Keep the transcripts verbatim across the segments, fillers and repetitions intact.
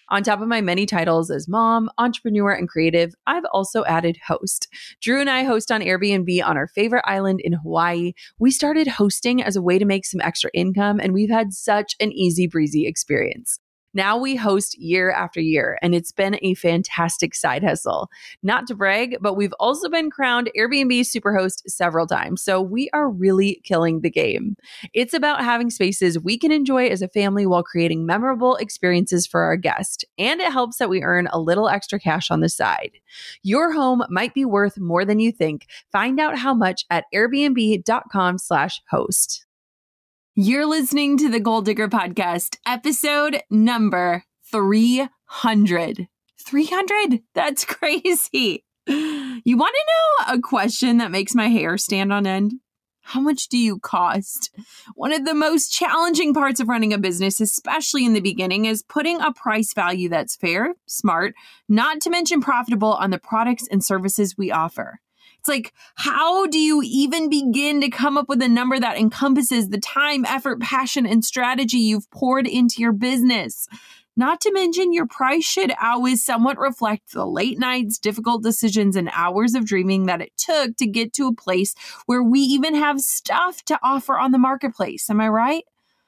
On top of my many titles as mom, entrepreneur, and creative, I've also added host. Drew and I host on Airbnb on our favorite island in Hawaii. We started hosting as a way to make some extra income, and we've had such an easy breezy experience. Now we host year after year, and it's been a fantastic side hustle. Not to brag, but we've also been crowned Airbnb Superhost several times, so we are really killing the game. It's about having spaces we can enjoy as a family while creating memorable experiences for our guests, and it helps that we earn a little extra cash on the side. Your home might be worth more than you think. Find out how much at airbnb.com slash host. You're listening to the Goal Digger Podcast, episode number three hundred. three hundred? That's crazy. You want to know a question that makes my hair stand on end? How much do you cost? One of the most challenging parts of running a business, especially in the beginning, is putting a price value that's fair, smart, not to mention profitable on the products and services we offer. It's like, how do you even begin to come up with a number that encompasses the time, effort, passion, and strategy you've poured into your business? Not to mention, your price should always somewhat reflect the late nights, difficult decisions, and hours of dreaming that it took to get to a place where we even have stuff to offer on the marketplace. Am I right?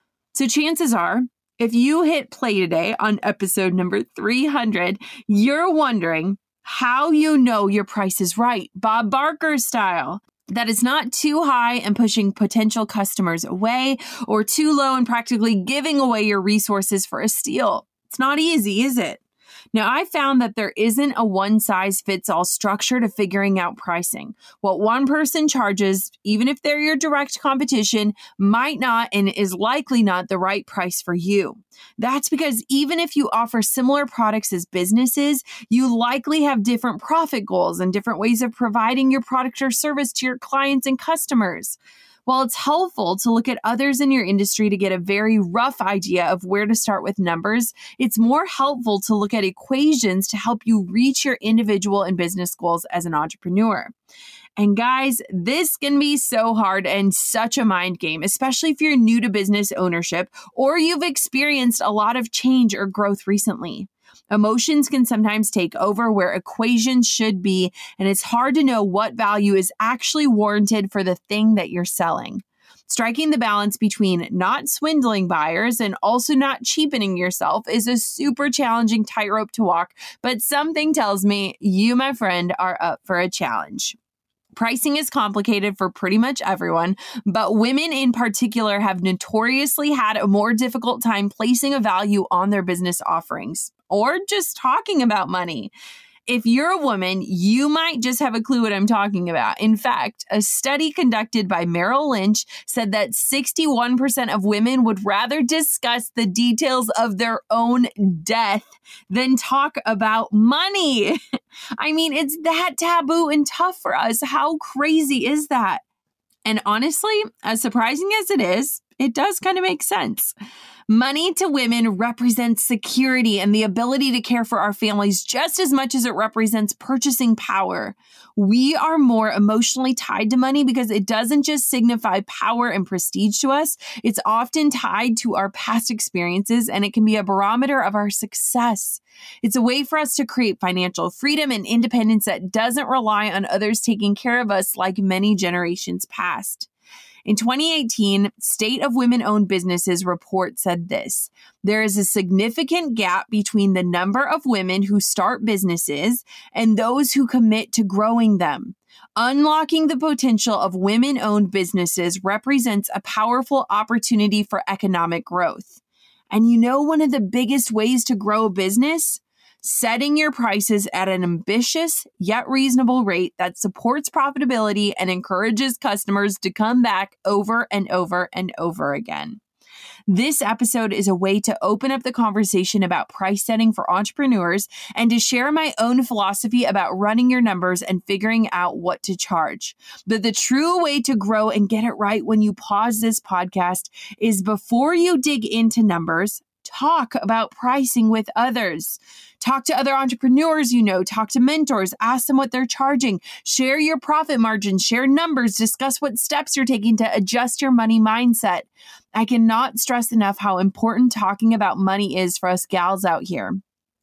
So chances are, if you hit play today on episode number three hundred, you're wondering how you know your price is right, Bob Barker style. That is not too high and pushing potential customers away, or too low and practically giving away your resources for a steal. It's not easy, is it? Now, I found that there isn't a one-size-fits-all structure to figuring out pricing. What one person charges, even if they're your direct competition, might not and is likely not the right price for you. That's because even if you offer similar products as businesses, you likely have different profit goals and different ways of providing your product or service to your clients and customers. While it's helpful to look at others in your industry to get a very rough idea of where to start with numbers, it's more helpful to look at equations to help you reach your individual and business goals as an entrepreneur. And guys, this can be so hard and such a mind game, especially if you're new to business ownership or you've experienced a lot of change or growth recently. Emotions can sometimes take over where equations should be, and it's hard to know what value is actually warranted for the thing that you're selling. Striking the balance between not swindling buyers and also not cheapening yourself is a super challenging tightrope to walk, but something tells me you, my friend, are up for a challenge. Pricing is complicated for pretty much everyone, but women in particular have notoriously had a more difficult time placing a value on their business offerings or just talking about money. If you're a woman, you might just have a clue what I'm talking about. In fact, a study conducted by Merrill Lynch said that sixty-one percent of women would rather discuss the details of their own death than talk about money. I mean, it's that taboo and tough for us. How crazy is that? And honestly, as surprising as it is, it does kind of make sense. Money to women represents security and the ability to care for our families just as much as it represents purchasing power. We are more emotionally tied to money because it doesn't just signify power and prestige to us. It's often tied to our past experiences, and it can be a barometer of our success. It's a way for us to create financial freedom and independence that doesn't rely on others taking care of us like many generations past. In twenty eighteen, State of Women-Owned Businesses report said this: there is a significant gap between the number of women who start businesses and those who commit to growing them. Unlocking the potential of women-owned businesses represents a powerful opportunity for economic growth. And you know one of the biggest ways to grow a business? Setting your prices at an ambitious yet reasonable rate that supports profitability and encourages customers to come back over and over and over again. This episode is a way to open up the conversation about price setting for entrepreneurs and to share my own philosophy about running your numbers and figuring out what to charge. But the true way to grow and get it right when you pause this podcast is before you dig into numbers, talk about pricing with others. Talk to other entrepreneurs you know, talk to mentors, ask them what they're charging, share your profit margins, share numbers, discuss what steps you're taking to adjust your money mindset. I cannot stress enough how important talking about money is for us gals out here.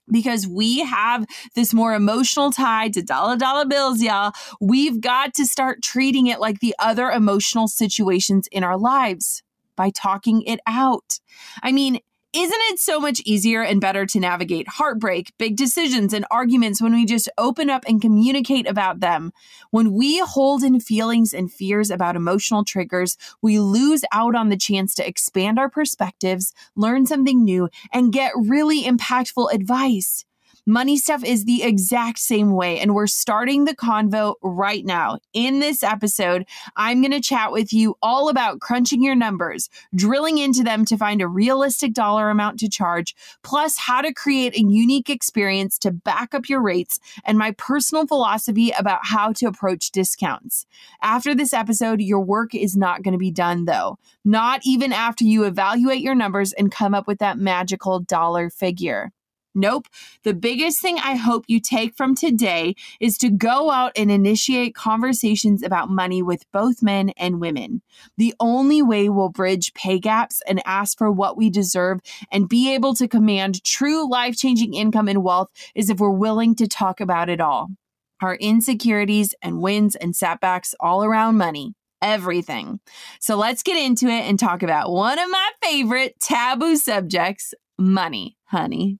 Because we have this more emotional tie to dollar dollar bills, y'all. We've got to start treating it like the other emotional situations in our lives by talking it out. I mean, isn't it so much easier and better to navigate heartbreak, big decisions, and arguments when we just open up and communicate about them? When we hold in feelings and fears about emotional triggers, we lose out on the chance to expand our perspectives, learn something new, and get really impactful advice. Money stuff is the exact same way, and we're starting the convo right now. In this episode, I'm going to chat with you all about crunching your numbers, drilling into them to find a realistic dollar amount to charge, plus how to create a unique experience to back up your rates, and my personal philosophy about how to approach discounts. After this episode, your work is not going to be done, though. Not even after you evaluate your numbers and come up with that magical dollar figure. Nope. The biggest thing I hope you take from today is to go out and initiate conversations about money with both men and women. The only way we'll bridge pay gaps and ask for what we deserve and be able to command true life-changing income and wealth is if we're willing to talk about it all. Our insecurities and wins and setbacks all around money. Everything. So let's get into it and talk about one of my favorite taboo subjects, money, honey.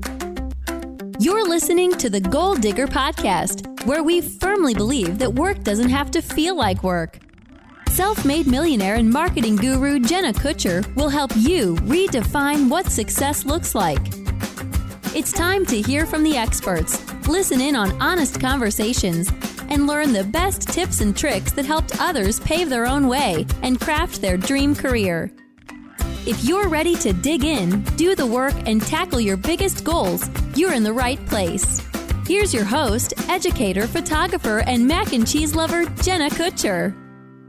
You're listening to the Goal Digger Podcast, where we firmly believe that work doesn't have to feel like work. Self-made millionaire and marketing guru Jenna Kutcher will help you redefine what success looks like. It's time to hear from the experts, listen in on honest conversations, and learn the best tips and tricks that helped others pave their own way and craft their dream career. If you're ready to dig in, do the work, and tackle your biggest goals, you're in the right place. Here's your host, educator, photographer, and mac and cheese lover, Jenna Kutcher.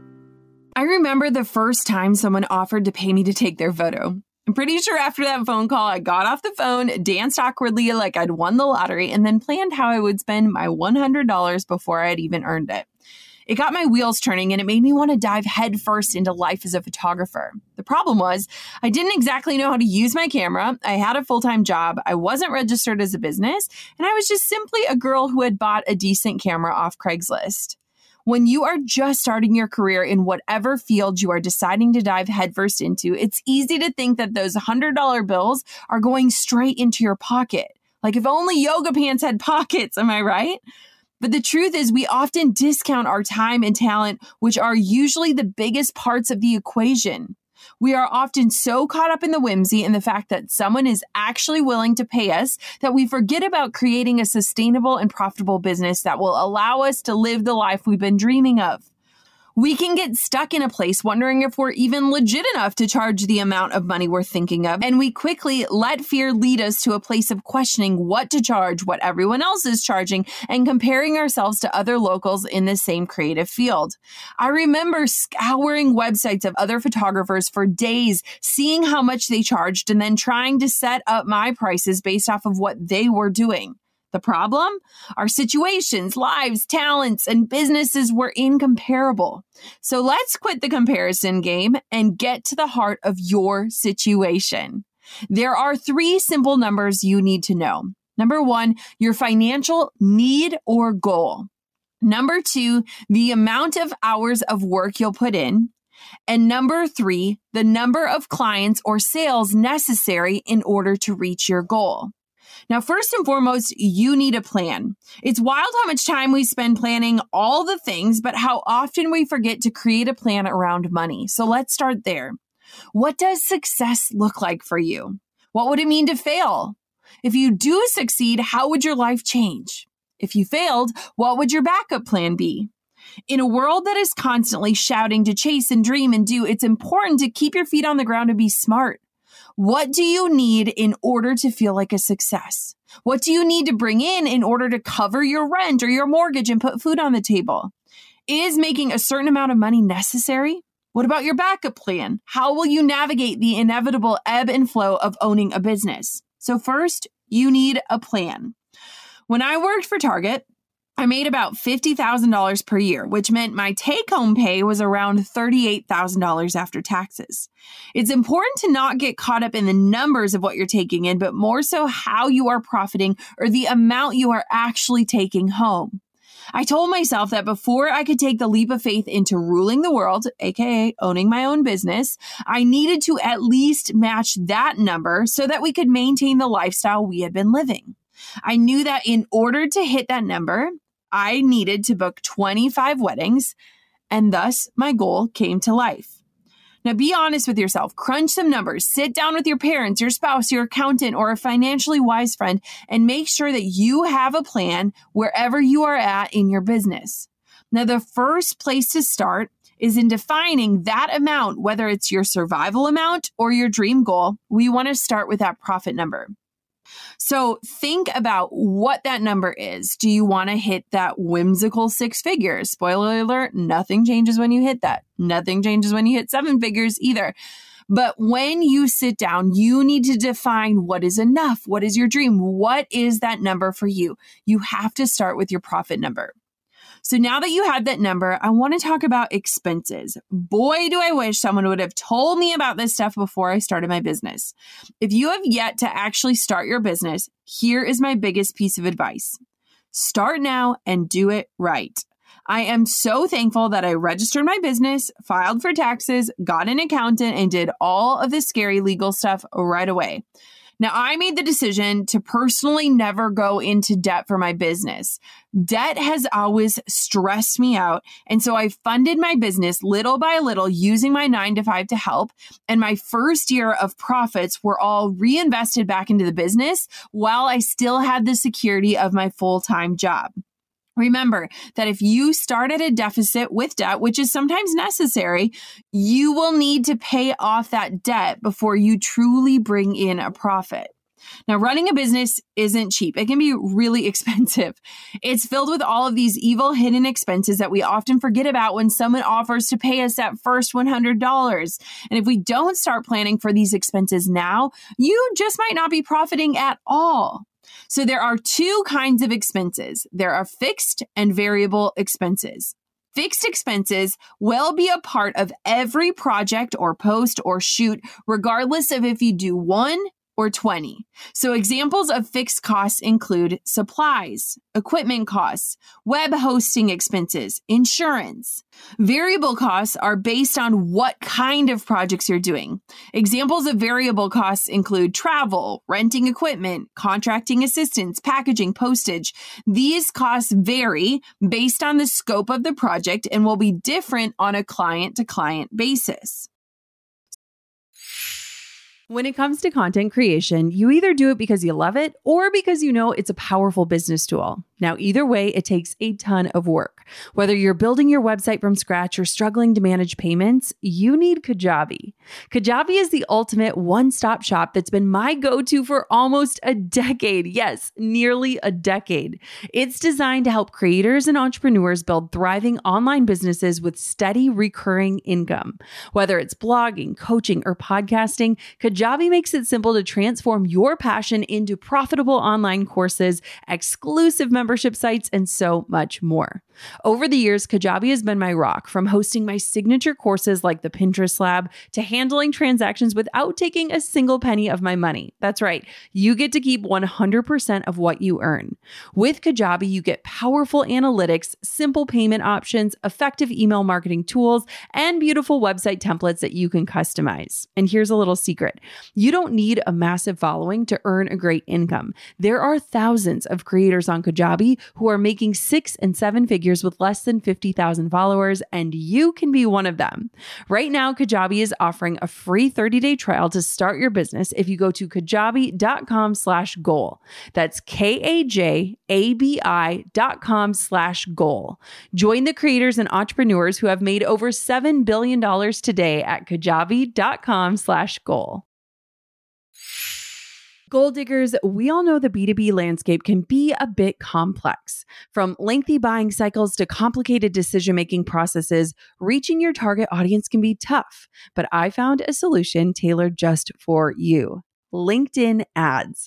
I remember the first time someone offered to pay me to take their photo. I'm pretty sure after that phone call, I got off the phone, danced awkwardly like I'd won the lottery, and then planned how I would spend my one hundred dollars before I had even earned it. It got my wheels turning, and it made me want to dive headfirst into life as a photographer. The problem was, I didn't exactly know how to use my camera. I had a full-time job. I wasn't registered as a business, and I was just simply a girl who had bought a decent camera off Craigslist. When you are just starting your career in whatever field you are deciding to dive headfirst into, it's easy to think that those one hundred dollar bills are going straight into your pocket. Like if only yoga pants had pockets, am I right? But the truth is we often discount our time and talent, which are usually the biggest parts of the equation. We are often so caught up in the whimsy and the fact that someone is actually willing to pay us that we forget about creating a sustainable and profitable business that will allow us to live the life we've been dreaming of. We can get stuck in a place wondering if we're even legit enough to charge the amount of money we're thinking of, and we quickly let fear lead us to a place of questioning what to charge, what everyone else is charging, and comparing ourselves to other locals in the same creative field. I remember scouring websites of other photographers for days, seeing how much they charged, and then trying to set up my prices based off of what they were doing. The problem? Our situations, lives, talents, and businesses were incomparable. So let's quit the comparison game and get to the heart of your situation. There are three simple numbers you need to know. Number one, your financial need or goal. Number two, the amount of hours of work you'll put in. And number three, the number of clients or sales necessary in order to reach your goal. Now, first and foremost, you need a plan. It's wild how much time we spend planning all the things, but how often we forget to create a plan around money. So let's start there. What does success look like for you? What would it mean to fail? If you do succeed, how would your life change? If you failed, what would your backup plan be? In a world that is constantly shouting to chase and dream and do, it's important to keep your feet on the ground and be smart. What do you need in order to feel like a success? What do you need to bring in in order to cover your rent or your mortgage and put food on the table? Is making a certain amount of money necessary? What about your backup plan? How will you navigate the inevitable ebb and flow of owning a business? So first, you need a plan. When I worked for Target, I made about fifty thousand dollars per year, which meant my take-home pay was around thirty-eight thousand dollars after taxes. It's important to not get caught up in the numbers of what you're taking in, but more so how you are profiting or the amount you are actually taking home. I told myself that before I could take the leap of faith into ruling the world, aka owning my own business, I needed to at least match that number so that we could maintain the lifestyle we had been living. I knew that in order to hit that number, I needed to book twenty-five weddings, and thus my goal came to life. Now, be honest with yourself. Crunch some numbers. Sit down with your parents, your spouse, your accountant, or a financially wise friend, and make sure that you have a plan wherever you are at in your business. Now, the first place to start is in defining that amount, whether it's your survival amount or your dream goal. We want to start with that profit number. So think about what that number is. Do you want to hit that whimsical six figures? Spoiler alert, nothing changes when you hit that. Nothing changes when you hit seven figures either. But when you sit down, you need to define what is enough. What is your dream? What is that number for you? You have to start with your profit number. So now that you have that number, I want to talk about expenses. Boy, do I wish someone would have told me about this stuff before I started my business. If you have yet to actually start your business, here is my biggest piece of advice. Start now and do it right. I am so thankful that I registered my business, filed for taxes, got an accountant, and did all of the scary legal stuff right away. Now, I made the decision to personally never go into debt for my business. Debt has always stressed me out. And so I funded my business little by little using my nine to five to help. And my first year of profits were all reinvested back into the business while I still had the security of my full-time job. Remember that if you start at a deficit with debt, which is sometimes necessary, you will need to pay off that debt before you truly bring in a profit. Now, running a business isn't cheap. It can be really expensive. It's filled with all of these evil hidden expenses that we often forget about when someone offers to pay us that first one hundred dollars. And if we don't start planning for these expenses now, you just might not be profiting at all. So there are two kinds of expenses. There are fixed and variable expenses. Fixed expenses will be a part of every project or post or shoot, regardless of if you do one or twenty. So examples of fixed costs include supplies, equipment costs, web hosting expenses, insurance. Variable costs are based on what kind of projects you're doing. Examples of variable costs include travel, renting equipment, contracting assistants, packaging, postage. These costs vary based on the scope of the project and will be different on a client-to-client basis. When it comes to content creation, you either do it because you love it or because you know it's a powerful business tool. Now, either way, it takes a ton of work. Whether you're building your website from scratch or struggling to manage payments, you need Kajabi. Kajabi is the ultimate one-stop shop that's been my go-to for almost a decade. Yes, nearly a decade. It's designed to help creators and entrepreneurs build thriving online businesses with steady recurring income. Whether it's blogging, coaching, or podcasting, Kajabi makes it simple to transform your passion into profitable online courses, exclusive membership membership sites, and so much more. Over the years, Kajabi has been my rock, from hosting my signature courses like the Pinterest Lab to handling transactions without taking a single penny of my money. That's right. You get to keep one hundred percent of what you earn. With Kajabi, you get powerful analytics, simple payment options, effective email marketing tools, and beautiful website templates that you can customize. And here's a little secret. You don't need a massive following to earn a great income. There are thousands of creators on Kajabi who are making six and seven figures with less than fifty thousand followers, and you can be one of them. Right now, Kajabi is offering a free thirty-day trial to start your business if you go to kajabi.com slash goal. That's K-A-J-A-B-I dot com slash goal. Join the creators and entrepreneurs who have made over seven billion dollars today at kajabi.com slash goal. Goal diggers, we all know the B two B landscape can be a bit complex. From lengthy buying cycles to complicated decision-making processes, reaching your target audience can be tough. But I found a solution tailored just for you. LinkedIn ads.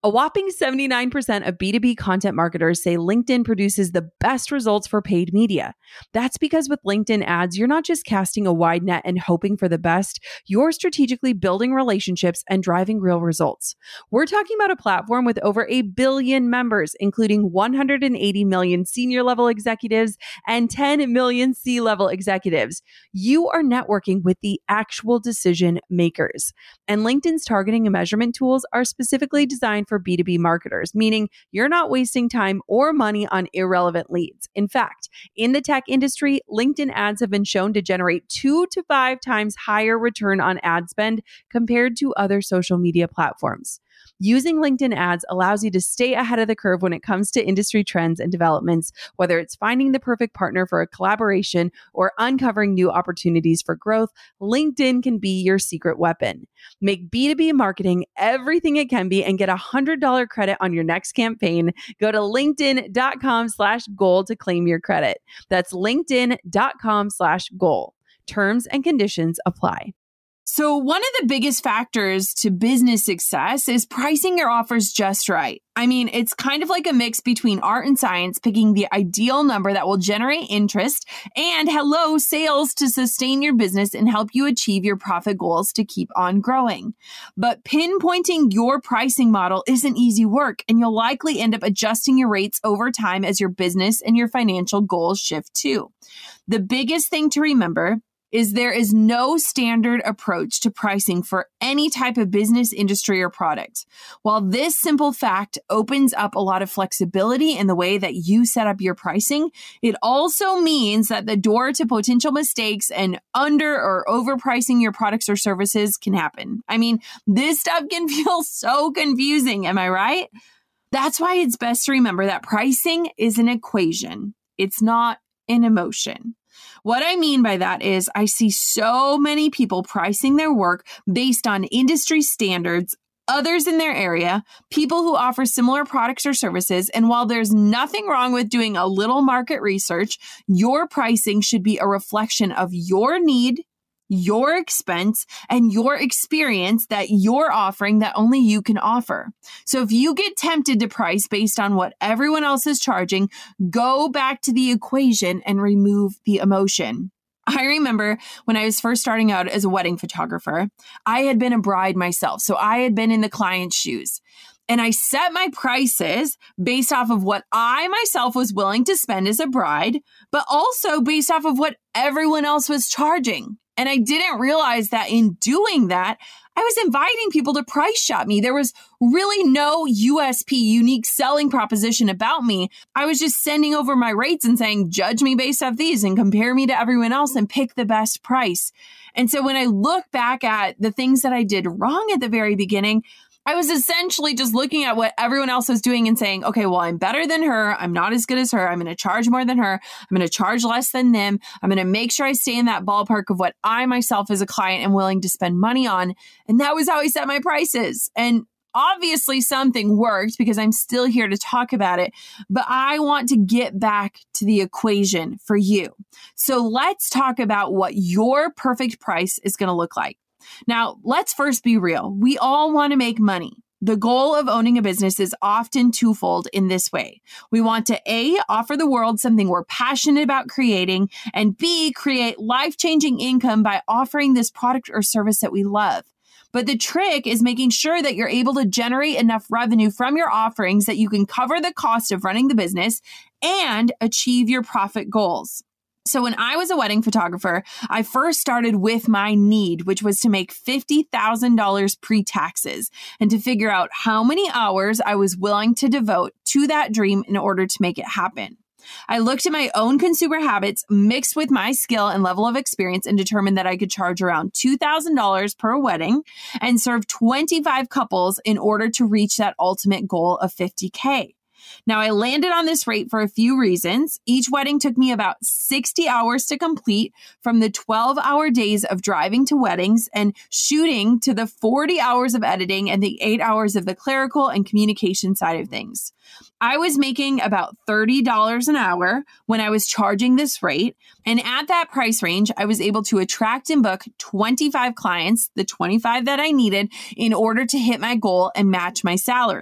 A whopping seventy-nine percent of B two B content marketers say LinkedIn produces the best results for paid media. That's because with LinkedIn ads, you're not just casting a wide net and hoping for the best, you're strategically building relationships and driving real results. We're talking about a platform with over a billion members, including one hundred eighty million senior level executives and ten million C-level executives. You are networking with the actual decision makers. And LinkedIn's targeting and measurement tools are specifically designed for B two B marketers, meaning you're not wasting time or money on irrelevant leads. In fact, in the tech industry, LinkedIn ads have been shown to generate two to five times higher return on ad spend compared to other social media platforms. Using LinkedIn ads allows you to stay ahead of the curve when it comes to industry trends and developments, whether it's finding the perfect partner for a collaboration or uncovering new opportunities for growth. LinkedIn can be your secret weapon. Make B two B marketing everything it can be and get a one hundred dollars credit on your next campaign. Go to linkedin.com slash goal to claim your credit. That's linkedin.com slash goal. Terms and conditions apply. So one of the biggest factors to business success is pricing your offers just right. I mean, it's kind of like a mix between art and science, picking the ideal number that will generate interest and hello sales to sustain your business and help you achieve your profit goals to keep on growing. But pinpointing your pricing model isn't easy work, and you'll likely end up adjusting your rates over time as your business and your financial goals shift too. The biggest thing to remember is there is no standard approach to pricing for any type of business, industry, or product. While this simple fact opens up a lot of flexibility in the way that you set up your pricing, it also means that the door to potential mistakes and under or overpricing your products or services can happen. I mean, this stuff can feel so confusing, am I right? That's why it's best to remember that pricing is an equation. It's not an emotion. What I mean by that is I see so many people pricing their work based on industry standards, others in their area, people who offer similar products or services. And while there's nothing wrong with doing a little market research, your pricing should be a reflection of your need, your expense, and your experience that you're offering that only you can offer. So if you get tempted to price based on what everyone else is charging, go back to the equation and remove the emotion. I remember when I was first starting out as a wedding photographer, I had been a bride myself. So I had been in the client's shoes. And I set my prices based off of what I myself was willing to spend as a bride, but also based off of what everyone else was charging. And I didn't realize that in doing that, I was inviting people to price shop me. There was really no U S P, unique selling proposition about me. I was just sending over my rates and saying, judge me based off these and compare me to everyone else and pick the best price. And so when I look back at the things that I did wrong at the very beginning, I was essentially just looking at what everyone else was doing and saying, okay, well, I'm better than her. I'm not as good as her. I'm going to charge more than her. I'm going to charge less than them. I'm going to make sure I stay in that ballpark of what I myself as a client am willing to spend money on. And that was how I set my prices. And obviously something worked because I'm still here to talk about it, but I want to get back to the equation for you. So let's talk about what your perfect price is going to look like. Now, let's first be real. We all want to make money. The goal of owning a business is often twofold in this way. We want to A, offer the world something we're passionate about creating, and B, create life-changing income by offering this product or service that we love. But the trick is making sure that you're able to generate enough revenue from your offerings that you can cover the cost of running the business and achieve your profit goals. So when I was a wedding photographer, I first started with my need, which was to make fifty thousand dollars pre-taxes and to figure out how many hours I was willing to devote to that dream in order to make it happen. I looked at my own consumer habits mixed with my skill and level of experience and determined that I could charge around two thousand dollars per wedding and serve twenty-five couples in order to reach that ultimate goal of fifty K. Now, I landed on this rate for a few reasons. Each wedding took me about sixty hours to complete, from the twelve hour days of driving to weddings and shooting to the forty hours of editing and the eight hours of the clerical and communication side of things. I was making about thirty dollars an hour when I was charging this rate. And at that price range, I was able to attract and book twenty-five clients, the twenty-five that I needed in order to hit my goal and match my salary.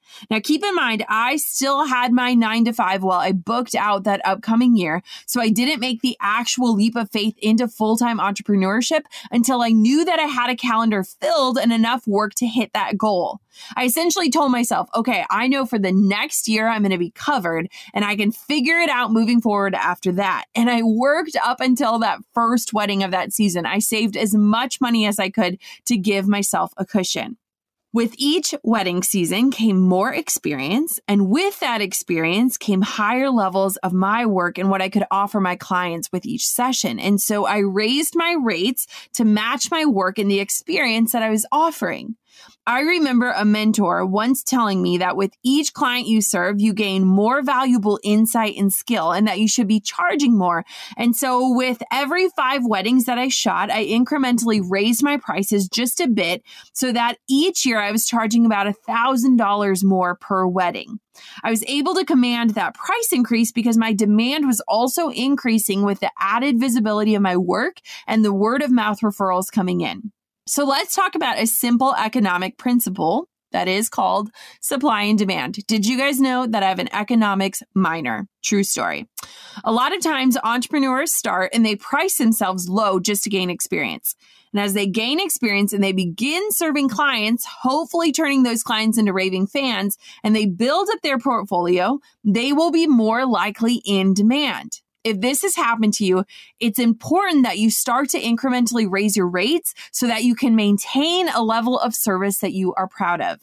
Now, keep in mind, I still had my nine to five while I booked out that upcoming year. So I didn't make the actual leap of faith into full-time entrepreneurship until I knew that I had a calendar filled and enough work to hit that goal. I essentially told myself, okay, I know for the next year I'm going to be covered and I can figure it out moving forward after that. And I worked up until that first wedding of that season. I saved as much money as I could to give myself a cushion. With each wedding season came more experience, and with that experience came higher levels of my work and what I could offer my clients with each session. And so I raised my rates to match my work and the experience that I was offering. I remember a mentor once telling me that with each client you serve, you gain more valuable insight and skill, and that you should be charging more. And so with every five weddings that I shot, I incrementally raised my prices just a bit so that each year I was charging about one thousand dollars more per wedding. I was able to command that price increase because my demand was also increasing with the added visibility of my work and the word of mouth referrals coming in. So let's talk about a simple economic principle that is called supply and demand. Did you guys know that I have an economics minor? True story. A lot of times entrepreneurs start and they price themselves low just to gain experience. And as they gain experience and they begin serving clients, hopefully turning those clients into raving fans, and they build up their portfolio, they will be more likely in demand. If this has happened to you, it's important that you start to incrementally raise your rates so that you can maintain a level of service that you are proud of.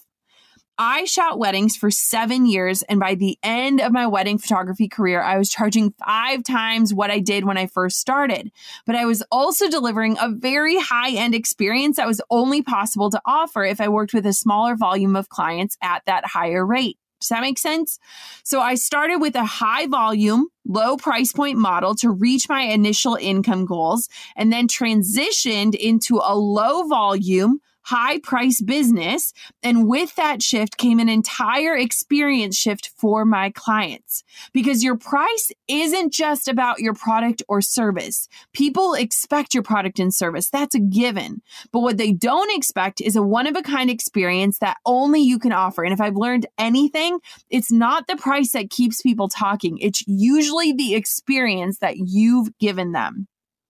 I shot weddings for seven years, and by the end of my wedding photography career, I was charging five times what I did when I first started. But I was also delivering a very high-end experience that was only possible to offer if I worked with a smaller volume of clients at that higher rate. Does that make sense? So I started with a high volume, low price point model to reach my initial income goals, and then transitioned into a low volume, high price business. And with that shift came an entire experience shift for my clients, because your price isn't just about your product or service. People expect your product and service. That's a given. But what they don't expect is a one-of-a-kind experience that only you can offer. And if I've learned anything, it's not the price that keeps people talking. It's usually the experience that you've given them.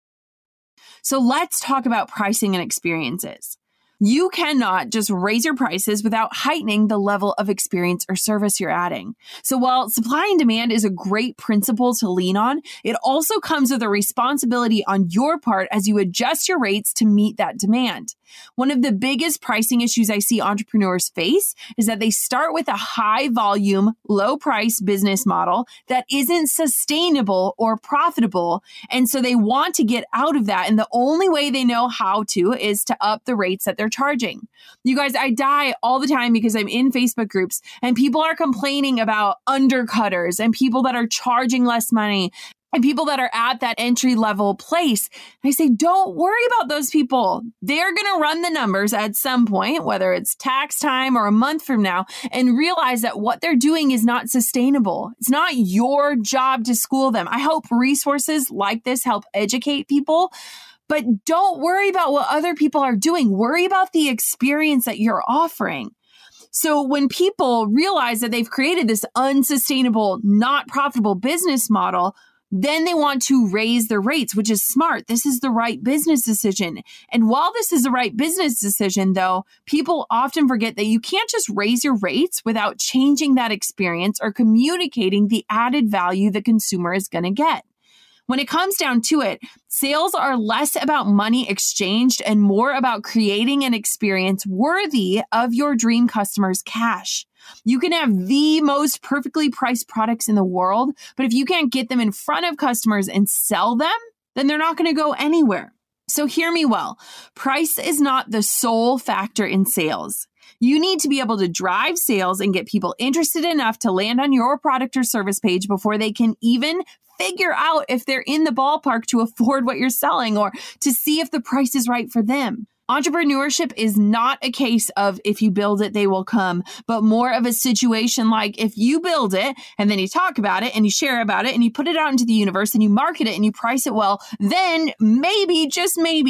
So let's talk about pricing and experiences. You cannot just raise your prices without heightening the level of experience or service you're adding. So while supply and demand is a great principle to lean on, it also comes with a responsibility on your part as you adjust your rates to meet that demand. One of the biggest pricing issues I see entrepreneurs face is that they start with a high volume, low price business model that isn't sustainable or profitable. And so they want to get out of that. And the only way they know how to is to up the rates that they're charging. You guys, I die all the time because I'm in Facebook groups and people are complaining about undercutters and people that are charging less money and people that are at that entry level place. And I say, don't worry about those people. They're going to run the numbers at some point, whether it's tax time or a month from now, and realize that what they're doing is not sustainable. It's not your job to school them. I hope resources like this help educate people. But don't worry about what other people are doing. Worry about the experience that you're offering. So when people realize that they've created this unsustainable, not profitable business model, then they want to raise their rates, which is smart. This is the right business decision. And while this is the right business decision, though, people often forget that you can't just raise your rates without changing that experience or communicating the added value the consumer is going to get. When it comes down to it, sales are less about money exchanged and more about creating an experience worthy of your dream customer's cash. You can have the most perfectly priced products in the world, but if you can't get them in front of customers and sell them, then they're not going to go anywhere. So hear me well. Price is not the sole factor in sales. You need to be able to drive sales and get people interested enough to land on your product or service page before they can even figure out if they're in the ballpark to afford what you're selling or to see if the price is right for them. Entrepreneurship is not a case of if you build it, they will come, but more of a situation like if you build it and then you talk about it and you share about it and you put it out into the universe and you market it and you price it well, then maybe, just maybe,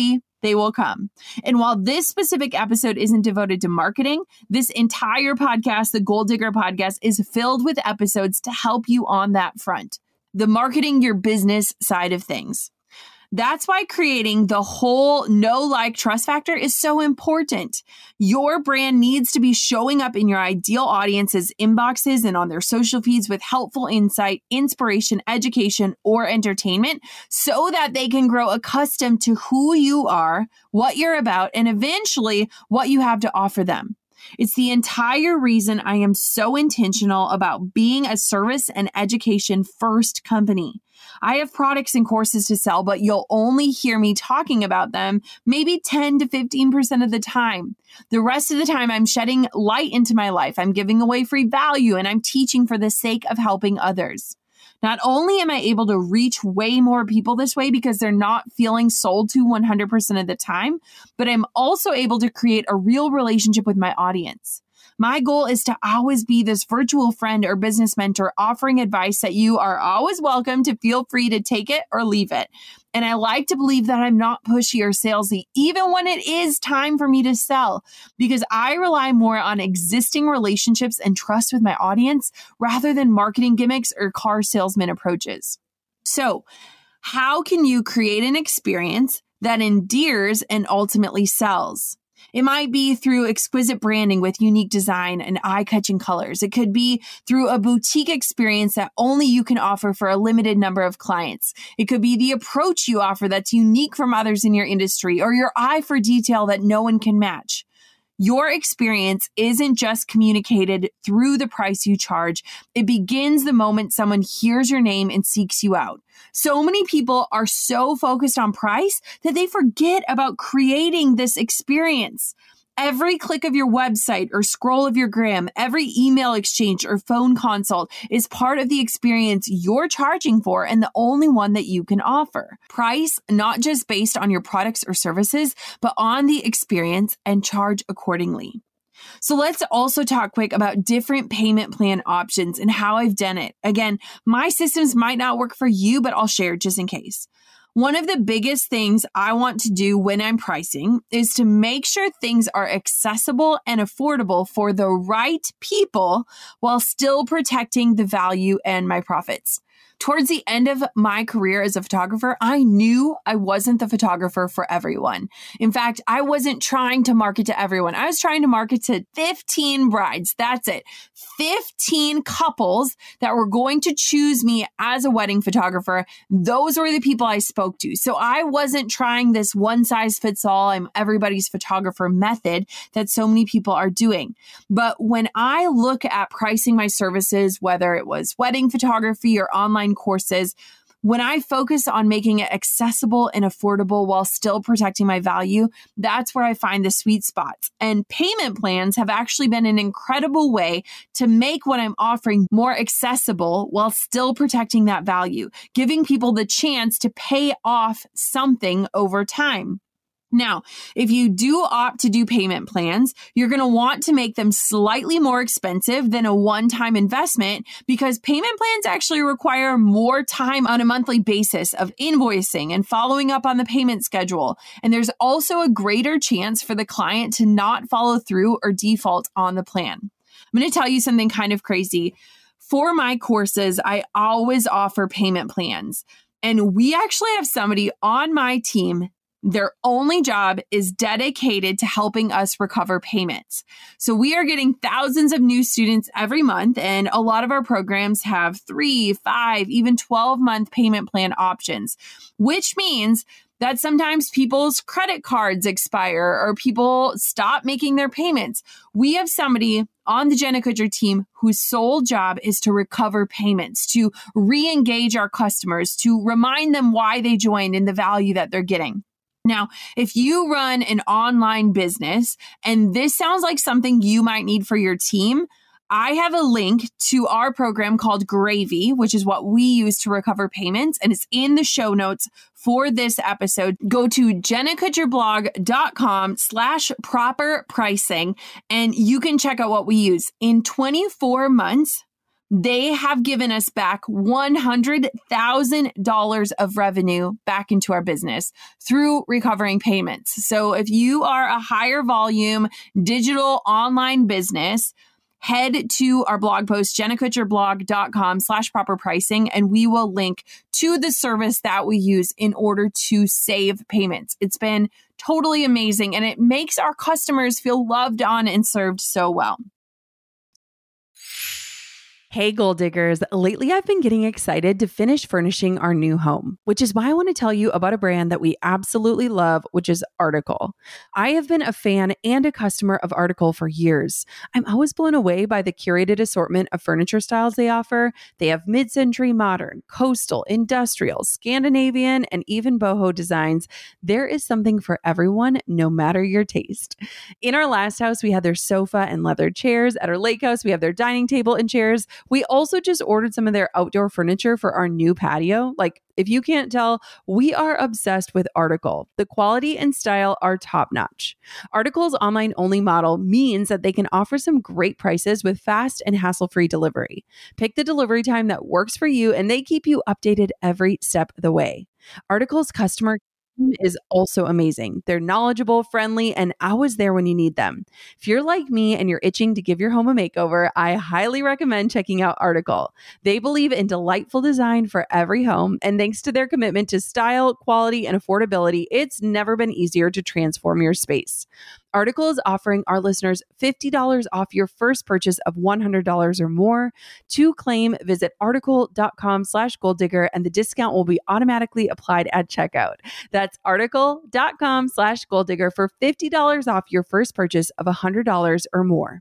they will come. And while this specific episode isn't devoted to marketing, this entire podcast, the Goal Digger Podcast, is filled with episodes to help you on that front, the marketing your business side of things. That's why creating the whole know, like, trust factor is so important. Your brand needs to be showing up in your ideal audience's inboxes and on their social feeds with helpful insight, inspiration, education, or entertainment so that they can grow accustomed to who you are, what you're about, and eventually what you have to offer them. It's the entire reason I am so intentional about being a service and education first company. I have products and courses to sell, but you'll only hear me talking about them maybe ten to fifteen percent of the time. The rest of the time, I'm shedding light into my life. I'm giving away free value, and I'm teaching for the sake of helping others. Not only am I able to reach way more people this way because they're not feeling sold to one hundred percent of the time, but I'm also able to create a real relationship with my audience. My goal is to always be this virtual friend or business mentor offering advice that you are always welcome to feel free to take it or leave it. And I like to believe that I'm not pushy or salesy, even when it is time for me to sell, because I rely more on existing relationships and trust with my audience rather than marketing gimmicks or car salesman approaches. So, how can you create an experience that endears and ultimately sells? It might be through exquisite branding with unique design and eye-catching colors. It could be through a boutique experience that only you can offer for a limited number of clients. It could be the approach you offer that's unique from others in your industry, or your eye for detail that no one can match. Your experience isn't just communicated through the price you charge. It begins the moment someone hears your name and seeks you out. So many people are so focused on price that they forget about creating this experience. Every click of your website or scroll of your gram, every email exchange or phone consult is part of the experience you're charging for and the only one that you can offer. Price, not just based on your products or services, but on the experience, and charge accordingly. So let's also talk quick about different payment plan options and how I've done it. Again, my systems might not work for you, but I'll share just in case. One of the biggest things I want to do when I'm pricing is to make sure things are accessible and affordable for the right people while still protecting the value and my profits. Towards the end of my career as a photographer, I knew I wasn't the photographer for everyone. In fact, I wasn't trying to market to everyone. I was trying to market to fifteen brides. That's it. fifteen couples that were going to choose me as a wedding photographer. Those were the people I spoke to. So I wasn't trying this one size fits all, I'm everybody's photographer method that so many people are doing. But when I look at pricing my services, whether it was wedding photography or online courses, when I focus on making it accessible and affordable while still protecting my value, that's where I find the sweet spots. And payment plans have actually been an incredible way to make what I'm offering more accessible while still protecting that value, giving people the chance to pay off something over time. Now, if you do opt to do payment plans, you're going to want to make them slightly more expensive than a one-time investment because payment plans actually require more time on a monthly basis of invoicing and following up on the payment schedule. And there's also a greater chance for the client to not follow through or default on the plan. I'm going to tell you something kind of crazy. For my courses, I always offer payment plans. And we actually have somebody on my team. Their only job is dedicated to helping us recover payments. So we are getting thousands of new students every month, and a lot of our programs have three, five, even twelve month payment plan options, which means that sometimes people's credit cards expire or people stop making their payments. We have somebody on the Jenna Kutcher team whose sole job is to recover payments, to re-engage our customers, to remind them why they joined and the value that they're getting. Now, if you run an online business and this sounds like something you might need for your team, I have a link to our program called Gravy, which is what we use to recover payments, and it's in the show notes for this episode. Go to jennakutcherblog.com slash proper pricing, and you can check out what we use. In twenty-four months, They have given us back one hundred thousand dollars of revenue back into our business through recovering payments. So if you are a higher volume digital online business, head to our blog post, jennakutcherblog.com slash proper pricing, and we will link to the service that we use in order to save payments. It's been totally amazing, and it makes our customers feel loved on and served so well. Hey, Goal Diggers. Lately, I've been getting excited to finish furnishing our new home, which is why I want to tell you about a brand that we absolutely love, which is Article. I have been a fan and a customer of Article for years. I'm always blown away by the curated assortment of furniture styles they offer. They have mid-century modern, coastal, industrial, Scandinavian, and even boho designs. There is something for everyone, no matter your taste. In our last house, we had their sofa and leather chairs. At our lake house, we have their dining table and chairs. We also just ordered some of their outdoor furniture for our new patio. Like, if you can't tell, we are obsessed with Article. The quality and style are top notch. Article's online only model means that they can offer some great prices with fast and hassle-free delivery. Pick the delivery time that works for you, and they keep you updated every step of the way. Article's customer is also amazing. They're knowledgeable, friendly, and always there when you need them. If you're like me and you're itching to give your home a makeover, I highly recommend checking out Article. They believe in delightful design for every home, and thanks to their commitment to style, quality, and affordability, it's never been easier to transform your space. Article is offering our listeners fifty dollars off your first purchase of one hundred dollars or more. To claim, visit article.com slash goal digger, and the discount will be automatically applied at checkout. That's article.com slash goal digger for fifty dollars off your first purchase of one hundred dollars or more.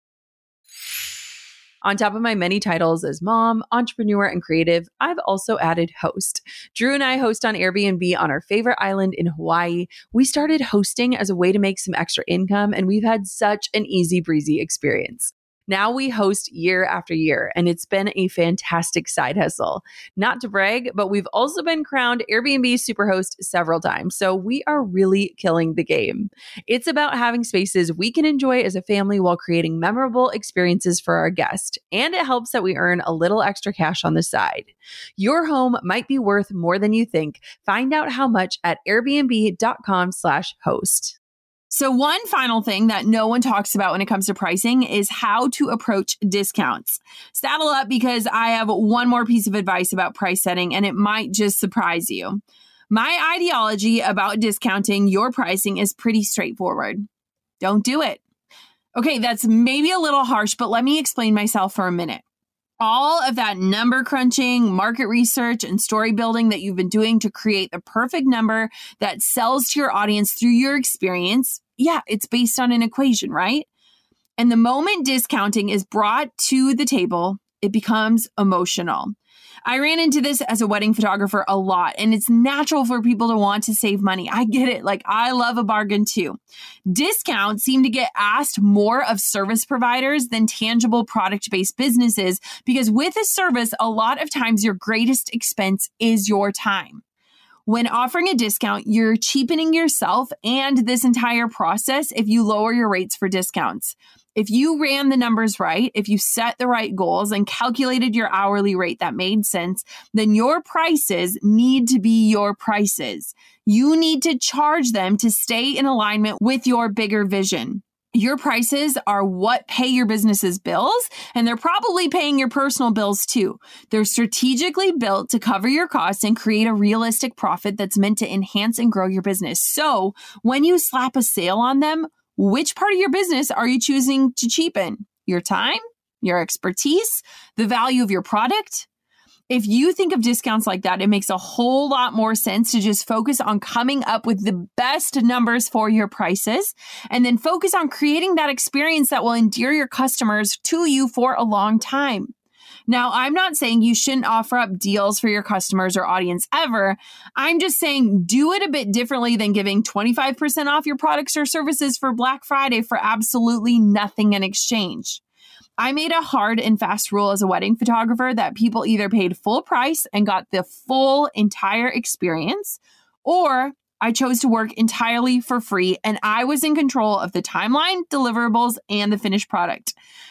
On top of my many titles as mom, entrepreneur, and creative, I've also added host. Drew and I host on Airbnb on our favorite island in Hawaii. We started hosting as a way to make some extra income, and we've had such an easy breezy experience. Now we host year after year, and it's been a fantastic side hustle. Not to brag, but we've also been crowned Airbnb Superhost several times, so we are really killing the game. It's about having spaces we can enjoy as a family while creating memorable experiences for our guests, and it helps that we earn a little extra cash on the side. Your home might be worth more than you think. Find out how much at airbnb.com slash host. So one final thing that no one talks about when it comes to pricing is how to approach discounts. Saddle up, because I have one more piece of advice about price setting, and it might just surprise you. My ideology about discounting your pricing is pretty straightforward. Don't do it. Okay, that's maybe a little harsh, but let me explain myself for a minute. All of that number crunching, market research, and story building that you've been doing to create the perfect number that sells to your audience through your experience, yeah, it's based on an equation, right? And the moment discounting is brought to the table, it becomes emotional. I ran into this as a wedding photographer a lot, and it's natural for people to want to save money. I get it. Like, I love a bargain too. Discounts seem to get asked more of service providers than tangible product-based businesses, because with a service, a lot of times your greatest expense is your time. When offering a discount, you're cheapening yourself and this entire process if you lower your rates for discounts. If you ran the numbers right, if you set the right goals and calculated your hourly rate that made sense, then your prices need to be your prices. You need to charge them to stay in alignment with your bigger vision. Your prices are what pay your business's bills, and they're probably paying your personal bills too. They're strategically built to cover your costs and create a realistic profit that's meant to enhance and grow your business. So when you slap a sale on them, which part of your business are you choosing to cheapen? Your time, your expertise, the value of your product? If you think of discounts like that, it makes a whole lot more sense to just focus on coming up with the best numbers for your prices, and then focus on creating that experience that will endear your customers to you for a long time. Now, I'm not saying you shouldn't offer up deals for your customers or audience ever. I'm just saying do it a bit differently than giving twenty-five percent off your products or services for Black Friday for absolutely nothing in exchange. I made a hard and fast rule as a wedding photographer that people either paid full price and got the full entire experience, or I chose to work entirely for free, and I was in control of the timeline, deliverables, and the finished product.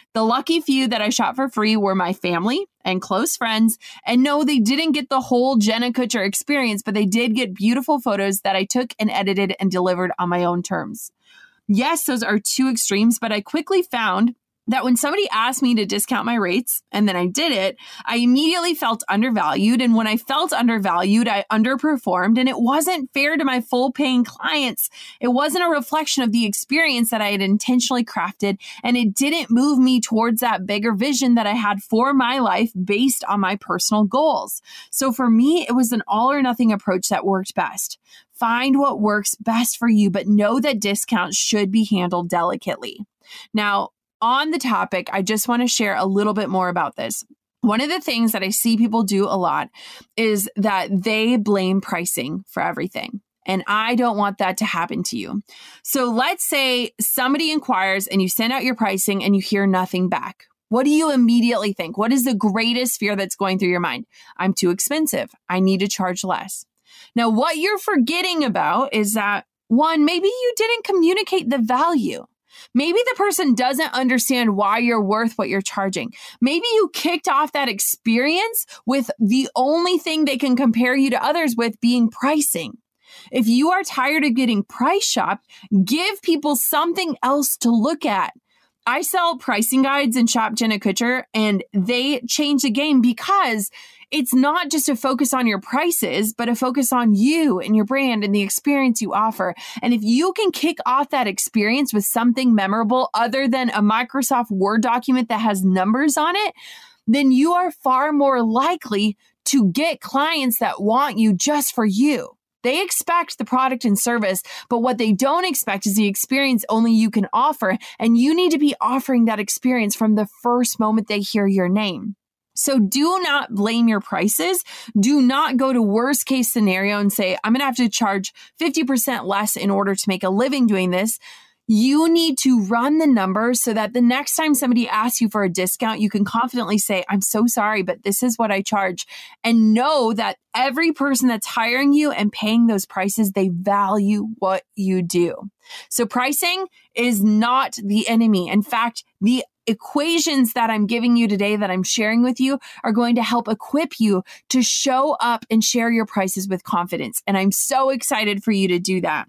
The lucky few that I shot for free were my family and close friends. And no, they didn't get the whole Jenna Kutcher experience, but they did get beautiful photos that I took and edited and delivered on my own terms. Yes, those are two extremes, but I quickly found that when somebody asked me to discount my rates and then I did it, I immediately felt undervalued. And when I felt undervalued, I underperformed, and it wasn't fair to my full paying clients. It wasn't a reflection of the experience that I had intentionally crafted, and it didn't move me towards that bigger vision that I had for my life based on my personal goals. So for me, it was an all or nothing approach that worked best. Find what works best for you, but know that discounts should be handled delicately. Now, on the topic, I just want to share a little bit more about this. One of the things that I see people do a lot is that they blame pricing for everything. And I don't want that to happen to you. So let's say somebody inquires and you send out your pricing and you hear nothing back. What do you immediately think? What is the greatest fear that's going through your mind? I'm too expensive. I need to charge less. Now, what you're forgetting about is that, one, maybe you didn't communicate the value. Maybe the person doesn't understand why you're worth what you're charging. Maybe you kicked off that experience with the only thing they can compare you to others with being pricing. If you are tired of getting price shopped, give people something else to look at. I sell pricing guides in Shop Jenna Kutcher, and they change the game because it's not just a focus on your prices, but a focus on you and your brand and the experience you offer. And if you can kick off that experience with something memorable other than a Microsoft Word document that has numbers on it, then you are far more likely to get clients that want you just for you. They expect the product and service, but what they don't expect is the experience only you can offer. And you need to be offering that experience from the first moment they hear your name. So do not blame your prices. Do not go to worst case scenario and say, I'm going to have to charge fifty percent less in order to make a living doing this. You need to run the numbers so that the next time somebody asks you for a discount, you can confidently say, I'm so sorry, but this is what I charge. And know that every person that's hiring you and paying those prices, they value what you do. So pricing is not the enemy. In fact, the equations that I'm giving you today that I'm sharing with you are going to help equip you to show up and share your prices with confidence. And I'm so excited for you to do that.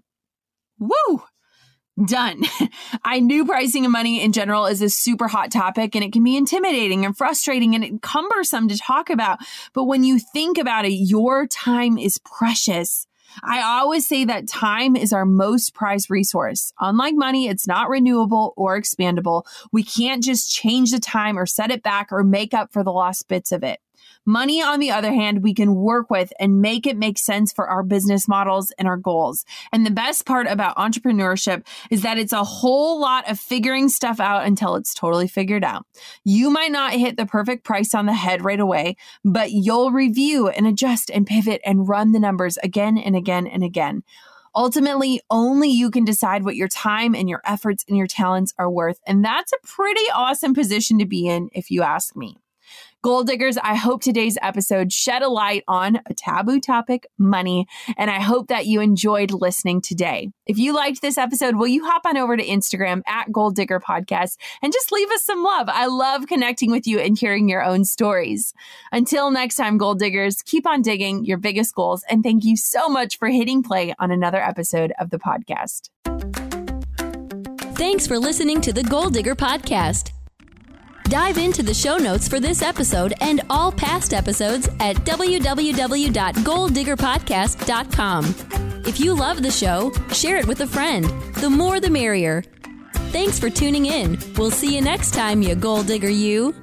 Woo! Done. I knew pricing and money in general is a super hot topic, and it can be intimidating and frustrating and cumbersome to talk about. But when you think about it, your time is precious. I always say that time is our most prized resource. Unlike money, it's not renewable or expandable. We can't just change the time or set it back or make up for the lost bits of it. Money, on the other hand, we can work with and make it make sense for our business models and our goals. And the best part about entrepreneurship is that it's a whole lot of figuring stuff out until it's totally figured out. You might not hit the perfect price on the head right away, but you'll review and adjust and pivot and run the numbers again and again and again. Ultimately, only you can decide what your time and your efforts and your talents are worth. And that's a pretty awesome position to be in, if you ask me. Goal diggers, I hope today's episode shed a light on a taboo topic, money, and I hope that you enjoyed listening today. If you liked this episode, will you hop on over to Instagram at Goal Digger Podcast and just leave us some love? I love connecting with you and hearing your own stories. Until next time, goal diggers, keep on digging your biggest goals, and thank you so much for hitting play on another episode of the podcast. Thanks for listening to the Goal Digger Podcast. Dive into the show notes for this episode and all past episodes at w w w dot goal digger podcast dot com. If you love the show, share it with a friend. The more the merrier. Thanks for tuning in. We'll see you next time, you goal digger you.